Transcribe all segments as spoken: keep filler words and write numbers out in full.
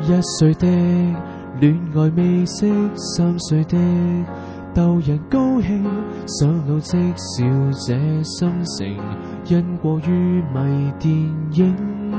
一歲的戀愛未識，三歲的逗人高興，上路即笑這心情，因過於迷電影。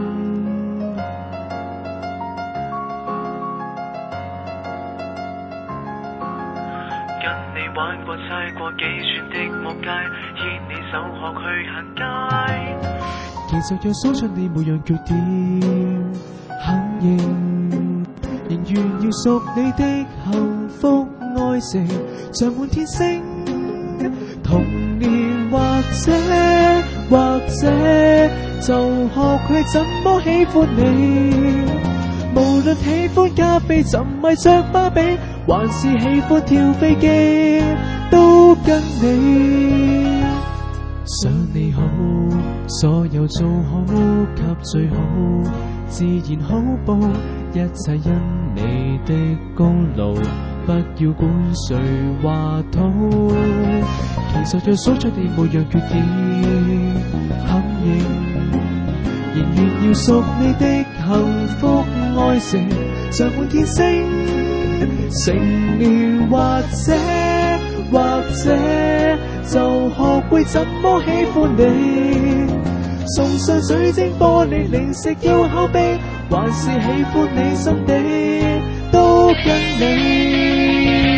跟你玩過踩過幾寸的木街，牽你手學去行街。 其實若數出你每樣缺點，肯認，仍願要屬你的幸福愛情，像滿天星。童年或者或者就學佢怎麼喜歡你，無論喜歡咖啡怎迷着芭比，還是喜歡跳飛機，都跟你。想你好，所有做好給最好，自然好報，一切因你的功勞，不要管誰話討。其實若數出你每樣缺點，肯認，仍願要屬你的幸福愛情，像滿天星。成年或者或者就學會怎麼喜歡你，送上水晶玻璃零食要口碑，還是喜歡你心地，都跟你。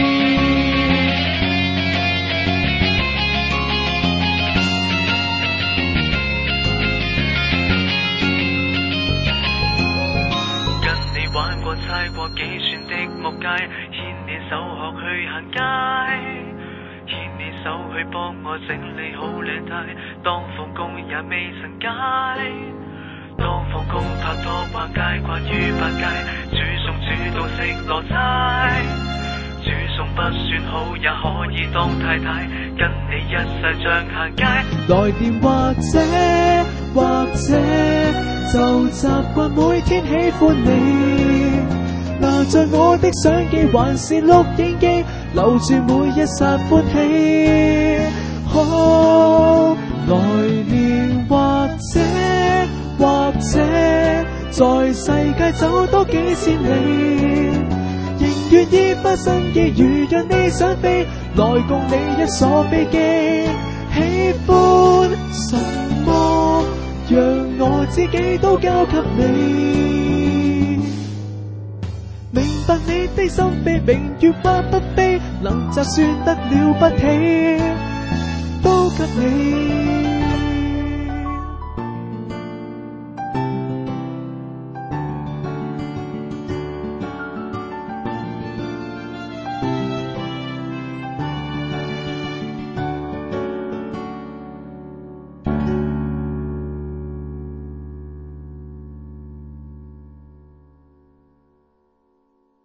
跟你玩過踩過幾寸的木街，牽你手學去行街，牽你手去幫我整理好領呔，當放工也未曾解。當放工拍拖逛街，關於百佳，煮餸煮到食羅齋，煮餸不算好也可以當太太，跟你一世像行街。 來電或者或者就習慣每天喜歡你，拿着我的相機還是錄影機，留住每一剎歡喜。好，來年或者或者在世界走多幾千里，仍願意把生機如讓你想飛，來共你一所飛機。喜歡什麼讓我自己都交給你，明白你的心扉，明月或不飛，能就算得了不起，都給你。